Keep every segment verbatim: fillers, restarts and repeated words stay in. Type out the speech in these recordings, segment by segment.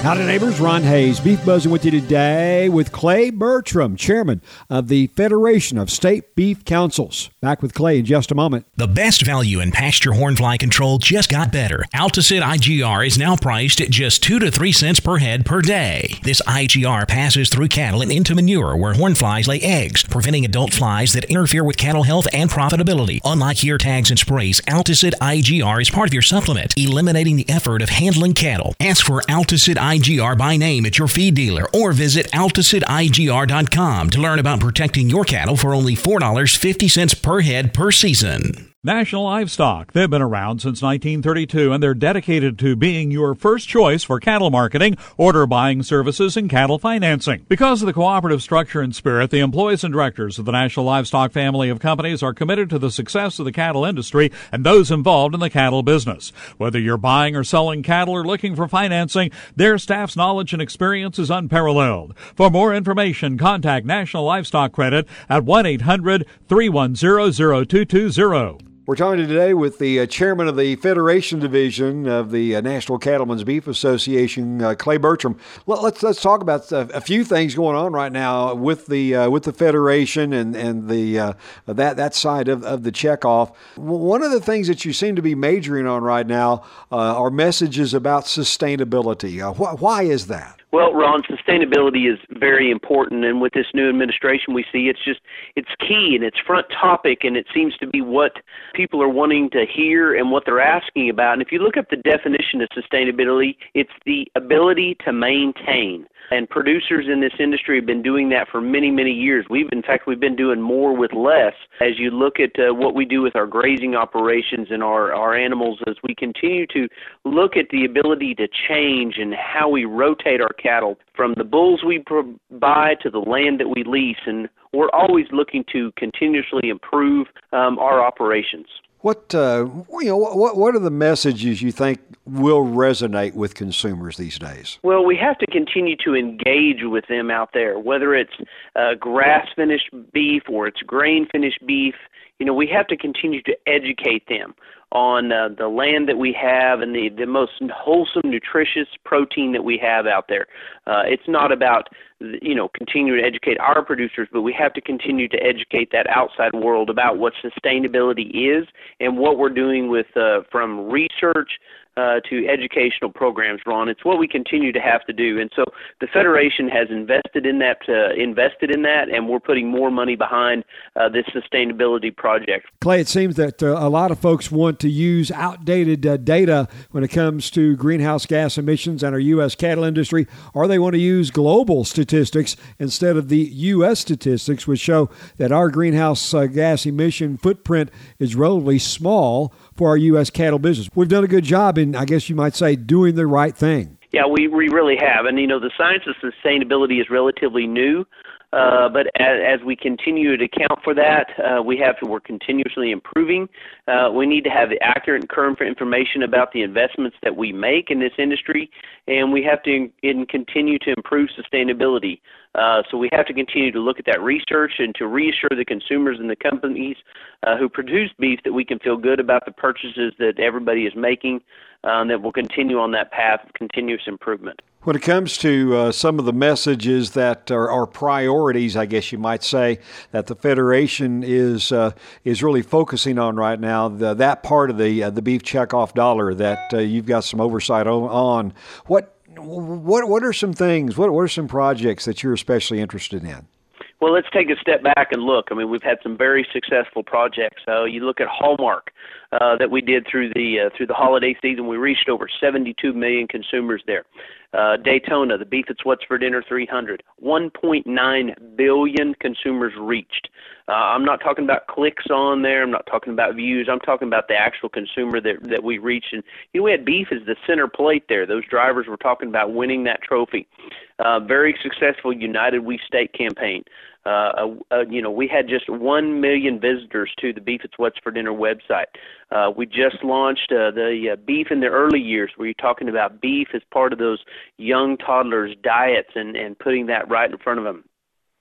Howdy neighbors, Ron Hayes, Beef Buzzing with you today with Clay Bertram, chairman of the Federation of State Beef Councils. Back with Clay in just a moment. The best value in pasture hornfly control just got better. Alticid I G R is now priced at just two to three cents per head per day. This I G R passes through cattle and into manure where hornflies lay eggs, preventing adult flies that interfere with cattle health and profitability. Unlike ear tags and sprays, Alticid I G R is part of your supplement, eliminating the effort of handling cattle. Ask for Alticid I G R by name at your feed dealer or visit alticid I G R dot com to learn about protecting your cattle for only four dollars and fifty cents per head per season. National Livestock. They've been around since nineteen thirty-two, and they're dedicated to being your first choice for cattle marketing, order buying services, and cattle financing. Because of the cooperative structure and spirit, the employees and directors of the National Livestock family of companies are committed to the success of the cattle industry and those involved in the cattle business. Whether you're buying or selling cattle or looking for financing, their staff's knowledge and experience is unparalleled. For more information, contact National Livestock Credit at one eight hundred, three one zero, zero two two zero. We're talking today with the uh, chairman of the Federation Division of the uh, National Cattlemen's Beef Association, uh, Clay Bertram. Let, let's let's talk about uh, a few things going on right now with the uh, with the Federation and and the uh, that that side of, of the checkoff. One of the things that you seem to be majoring on right now uh, are messages about sustainability. Uh, wh- why is that? Well, Ron, sustainability is very important, and with this new administration we see, it's just, it's key, and it's front topic, and it seems to be what people are wanting to hear and what they're asking about. And if you look up the definition of sustainability, it's the ability to maintain. And producers in this industry have been doing that for many, many years. We've, in fact, we've been doing more with less. As you look at uh, what we do with our grazing operations and our, our animals, as we continue to look at the ability to change and how we rotate our cattle from the bulls we pro- buy to the land that we lease. And we're always looking to continuously improve um, our operations. What uh, you know? What what are the messages you think will resonate with consumers these days? Well, we have to continue to engage with them out there, whether it's uh, grass-finished beef or it's grain-finished beef. You know, we have to continue to educate them on uh, the land that we have and the, the most wholesome, nutritious protein that we have out there. Uh, it's not about, you know, continuing to educate our producers, but we have to continue to educate that outside world about what sustainability is and what we're doing with uh, from research Uh, to educational programs, Ron. It's what we continue to have to do. And so the Federation has invested in that, uh, invested in that, and we're putting more money behind uh, this sustainability project. Clay, it seems that uh, a lot of folks want to use outdated uh, data when it comes to greenhouse gas emissions and our U S cattle industry, or they want to use global statistics instead of the U S statistics, which show that our greenhouse uh, gas emission footprint is relatively small for our U S cattle business. We've done a good job in, I guess you might say, doing the right thing. Yeah, we, we really have. And, you know, the science of sustainability is relatively new, uh, but as, as we continue to account for that, uh, we have to, we're continuously improving. Uh, we need to have accurate and current information about the investments that we make in this industry, and we have to in, in continue to improve sustainability. Uh, so we have to continue to look at that research and to reassure the consumers and the companies uh, who produce beef that we can feel good about the purchases that everybody is making, uh, and that will continue on that path of continuous improvement. When it comes to uh, some of the messages that are, are priorities, I guess you might say, that the Federation is uh, is really focusing on right now, the, that part of the uh, the beef checkoff dollar that uh, you've got some oversight on, what What what are some things, what, what are some projects that you're especially interested in? Well, let's take a step back and look. I mean, we've had some very successful projects. Uh, you look at Hallmark uh, that we did through the uh, through the holiday season. We reached over seventy-two million consumers there. Uh, Daytona, the Beef That's What's for Dinner three hundred, one point nine billion consumers reached. Uh, I'm not talking about clicks on there. I'm not talking about views. I'm talking about the actual consumer that that we reached. And you know, we had beef as the center plate there. Those drivers were talking about winning that trophy. Uh, very successful United We Steak campaign. Uh, uh, you know, we had just one million visitors to the Beef It's What's for Dinner website. Uh, we just launched uh, the uh, Beef in the Early Years, where you're talking about beef as part of those young toddlers' diets and, and putting that right in front of them.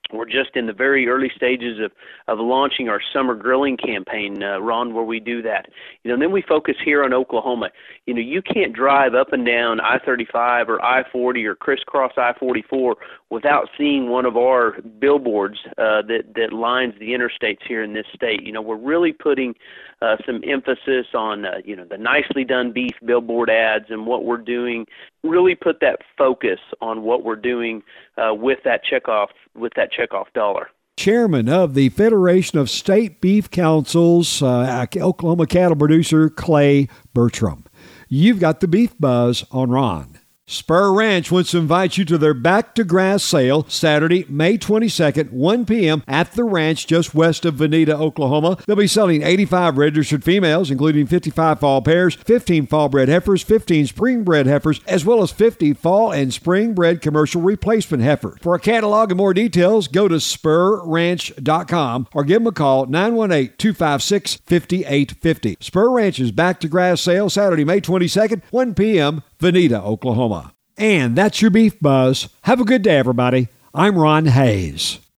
We're just in the very early stages of, of launching our summer grilling campaign, uh, Ron, where we do that. You know, and then we focus here on Oklahoma. You know, you can't drive up and down I thirty-five or I forty or crisscross I forty-four without seeing one of our billboards uh, that, that lines the interstates here in this state. You know, we're really putting uh, some emphasis on, uh, you know, the nicely done beef billboard ads and what we're doing. Really put that focus on what we're doing uh, with that checkoff, with that checkoff dollar. Chairman of the Federation of State Beef Councils, uh, Oklahoma cattle producer Clay Bertram. You've got the beef buzz on Ron. Spur Ranch wants to invite you to their Back to Grass sale Saturday, May twenty-second, one p.m. at the ranch just west of Veneta, Oklahoma. They'll be selling eighty-five registered females, including fifty-five fall pairs, fifteen fall-bred heifers, fifteen spring-bred heifers, as well as fifty fall and spring-bred commercial replacement heifers. For a catalog and more details, go to spur ranch dot com or give them a call, nine one eight, two five six, five eight five zero. Spur Ranch's Back to Grass sale Saturday, May twenty-second, one p.m., Veneta, Oklahoma. And that's your Beef Buzz. Have a good day, everybody. I'm Ron Hayes.